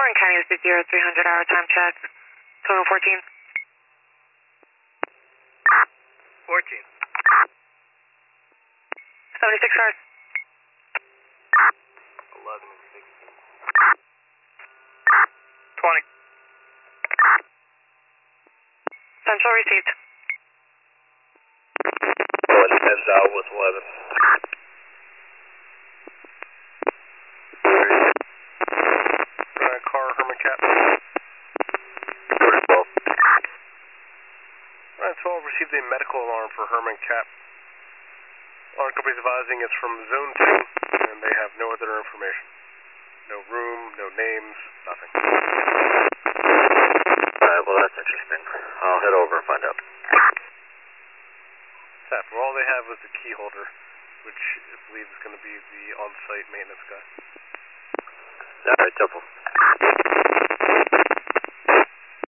Orange County, this is 0300 hour time check. Total 14. 14. 76 cars. 11 and 16. 20. Central received. One heads out with 11. Car, Herman Cap. 12. 12 received a medical alarm for Herman Cap. Alarm company's advising it's from Zone 2, and they have no other information. No room, no names, nothing. Alright, well that's interesting. I'll head over and find out. Staff, well, all they have was the key holder, which I believe is going to be the on-site maintenance guy. Alright, 10-4.